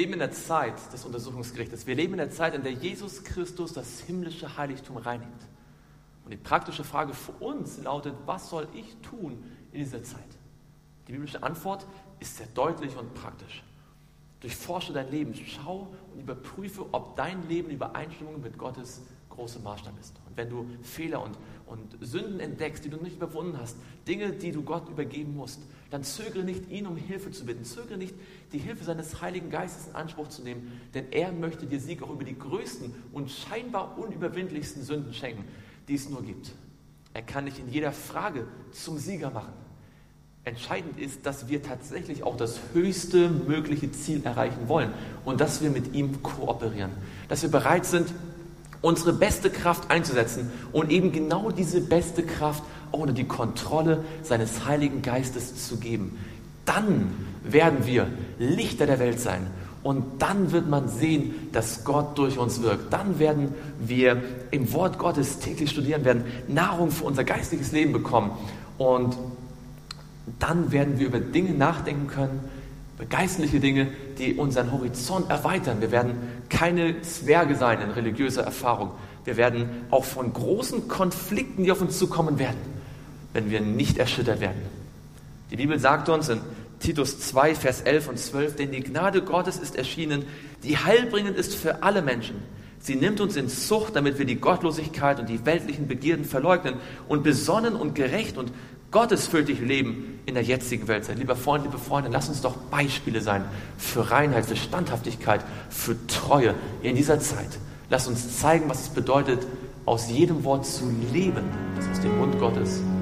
leben in der Zeit des Untersuchungsgerichtes. Wir leben in der Zeit, in der Jesus Christus das himmlische Heiligtum reinigt. Und die praktische Frage für uns lautet, was soll ich tun in dieser Zeit? Die biblische Antwort ist sehr deutlich und praktisch. Durchforsche dein Leben, schau und überprüfe, ob dein Leben in Übereinstimmung mit Gottes großem Maßstab ist. Und wenn du Fehler und Sünden entdeckst, die du nicht überwunden hast, Dinge, die du Gott übergeben musst, dann zögere nicht, ihn um Hilfe zu bitten. Zögere nicht, die Hilfe seines Heiligen Geistes in Anspruch zu nehmen, denn er möchte dir Sieg auch über die größten und scheinbar unüberwindlichsten Sünden schenken, die es nur gibt. Er kann dich in jeder Frage zum Sieger machen. Entscheidend ist, dass wir tatsächlich auch das höchste mögliche Ziel erreichen wollen und dass wir mit ihm kooperieren. Dass wir bereit sind, unsere beste Kraft einzusetzen und eben genau diese beste Kraft auch unter die Kontrolle seines Heiligen Geistes zu geben. Dann werden wir Lichter der Welt sein und dann wird man sehen, dass Gott durch uns wirkt. Dann werden wir im Wort Gottes täglich studieren, werden Nahrung für unser geistliches Leben bekommen und dann werden wir über Dinge nachdenken können, über geistliche Dinge, die unseren Horizont erweitern. Wir werden keine Zwerge sein in religiöser Erfahrung. Wir werden auch von großen Konflikten, die auf uns zukommen werden, wenn wir nicht erschüttert werden. Die Bibel sagt uns in Titus 2, Vers 11 und 12, denn die Gnade Gottes ist erschienen, die heilbringend ist für alle Menschen. Sie nimmt uns in Zucht, damit wir die Gottlosigkeit und die weltlichen Begierden verleugnen und besonnen und gerecht und gottesfürchtig leben in der jetzigen Weltzeit. Lieber Freund, liebe Freunde, lass uns doch Beispiele sein für Reinheit, für Standhaftigkeit, für Treue in dieser Zeit. Lass uns zeigen, was es bedeutet, aus jedem Wort zu leben, das aus dem Mund Gottes